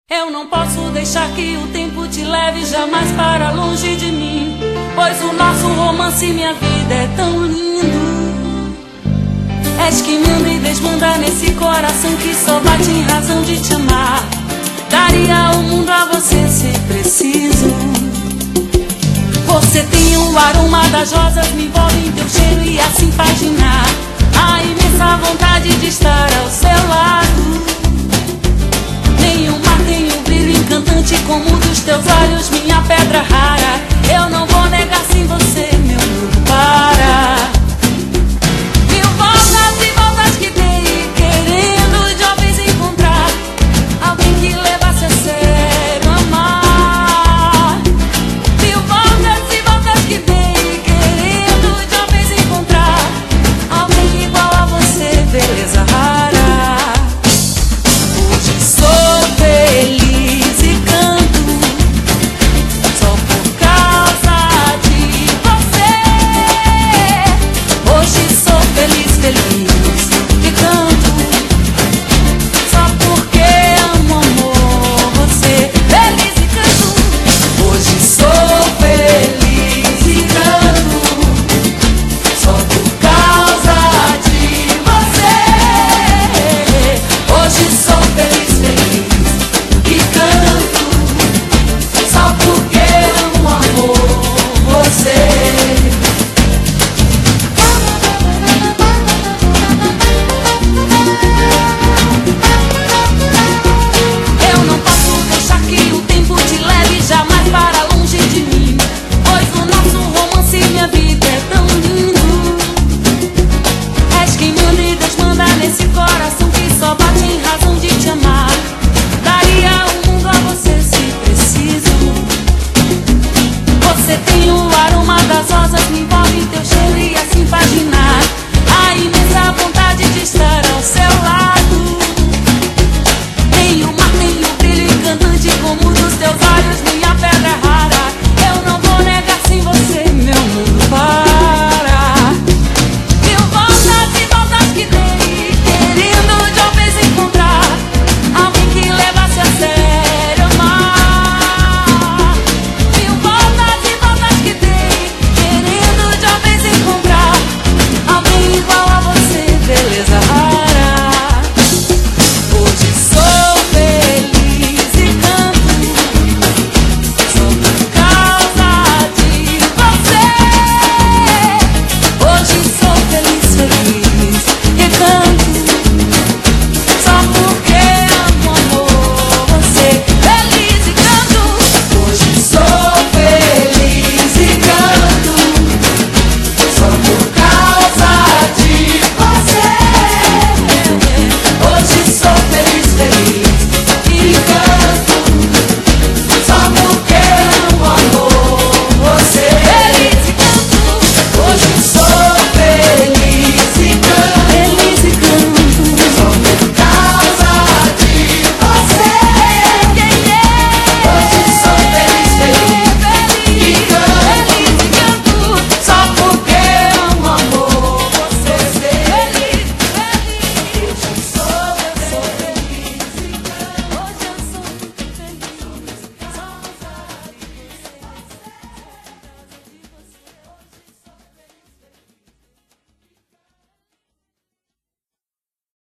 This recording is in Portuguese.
Eu não posso deixar que o tempo te leve jamais para longe de mim, pois o nosso romance e minha vida é tão lindo. És que me anda e desmanda nesse coração que só bate em razão de te amar. Daria o mundo a você se preciso. Você tem o aroma das rosas, me envolve em teu cheiro e assim paginar a imensa vontade de estar ao seu lado. Nenhum mar tem um brilho encantante como o dos teus olhos, minha pedra rara.